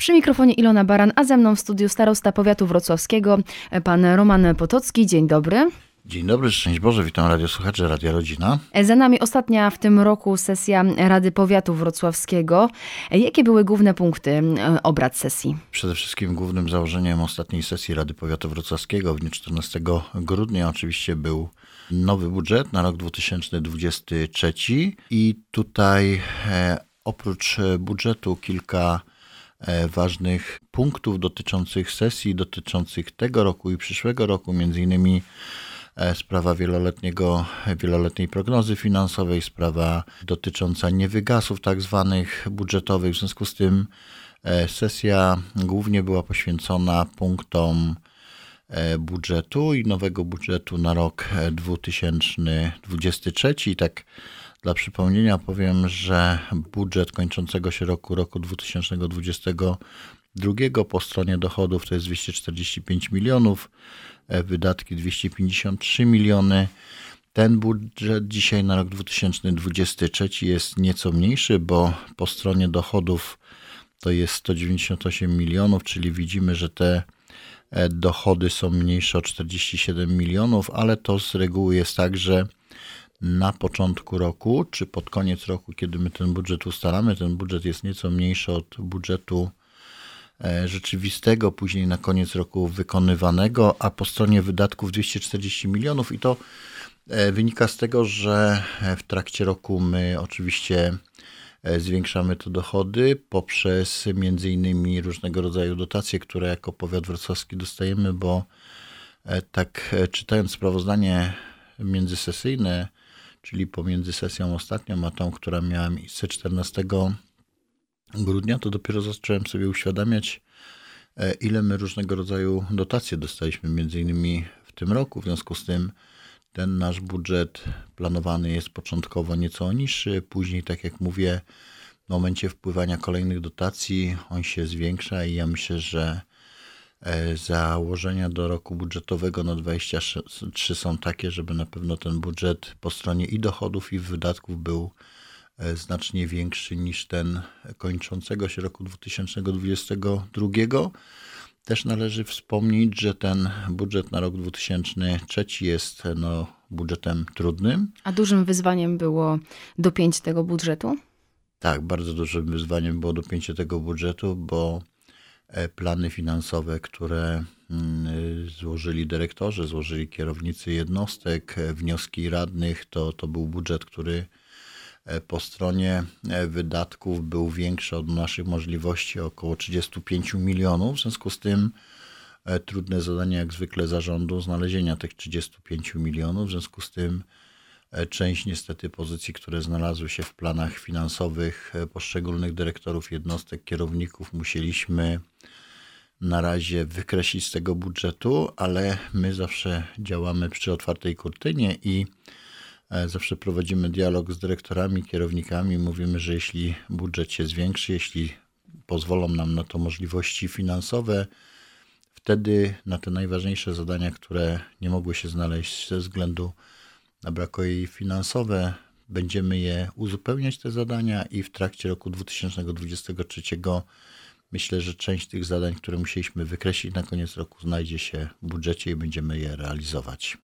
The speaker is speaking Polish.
Przy mikrofonie Ilona Baran, a ze mną w studiu starosta powiatu wrocławskiego, pan Roman Potocki. Dzień dobry. Dzień dobry, szczęść Boże, witam radiosłuchaczy Radia Rodzina. Za nami ostatnia w tym roku sesja Rady Powiatu Wrocławskiego. Jakie były główne punkty obrad sesji? Przede wszystkim głównym założeniem ostatniej sesji Rady Powiatu Wrocławskiego w dniu 14 grudnia oczywiście był nowy budżet na rok 2023 i tutaj oprócz budżetu kilka ważnych punktów dotyczących sesji, dotyczących tego roku i przyszłego roku, między innymi sprawa wieloletniej prognozy finansowej, sprawa dotycząca niewygasów tak zwanych budżetowych. W związku z tym sesja głównie była poświęcona punktom budżetu i nowego budżetu na rok 2023. I tak dla przypomnienia powiem, że budżet kończącego się roku 2022 po stronie dochodów to jest 245 milionów, wydatki 253 miliony. Ten budżet dzisiaj na rok 2023 jest nieco mniejszy, bo po stronie dochodów to jest 198 milionów, czyli widzimy, że te dochody są mniejsze o 47 milionów, ale to z reguły jest tak, że na początku roku, czy pod koniec roku, kiedy my ten budżet ustalamy, ten budżet jest nieco mniejszy od budżetu rzeczywistego, później na koniec roku wykonywanego, a po stronie wydatków 240 milionów i to wynika z tego, że w trakcie roku my oczywiście zwiększamy te dochody poprzez między innymi różnego rodzaju dotacje, które jako powiat wrocławski dostajemy, bo tak czytając sprawozdanie międzysesyjne, czyli pomiędzy sesją ostatnią a tą, która miała miejsce 14 grudnia, to dopiero zacząłem sobie uświadamiać, ile my różnego rodzaju dotacje dostaliśmy między innymi w tym roku. W związku z tym ten nasz budżet planowany jest początkowo nieco niższy, później, tak jak mówię, w momencie wpływania kolejnych dotacji on się zwiększa i ja myślę, że założenia do roku budżetowego na 2023 są takie, żeby na pewno ten budżet po stronie i dochodów, i wydatków był znacznie większy niż ten kończącego się roku 2022. Też należy wspomnieć, że ten budżet na rok 2023 jest budżetem trudnym. A dużym wyzwaniem było dopięcie tego budżetu? Tak, bardzo dużym wyzwaniem było dopięcie tego budżetu, bo plany finansowe, które złożyli dyrektorzy, złożyli kierownicy jednostek, wnioski radnych, to był budżet, który po stronie wydatków był większy od naszych możliwości, około 35 milionów. W związku z tym trudne zadanie jak zwykle zarządu znalezienia tych 35 milionów. W związku z tym część niestety pozycji, które znalazły się w planach finansowych poszczególnych dyrektorów jednostek, kierowników, musieliśmy na razie wykreślić z tego budżetu, ale my zawsze działamy przy otwartej kurtynie i zawsze prowadzimy dialog z dyrektorami, kierownikami. Mówimy, że jeśli budżet się zwiększy, jeśli pozwolą nam na to możliwości finansowe, wtedy na te najważniejsze zadania, które nie mogły się znaleźć ze względu na braki finansowe, będziemy je uzupełniać, te zadania, i w trakcie roku 2023 myślę, że część tych zadań, które musieliśmy wykreślić na koniec roku, znajdzie się w budżecie i będziemy je realizować.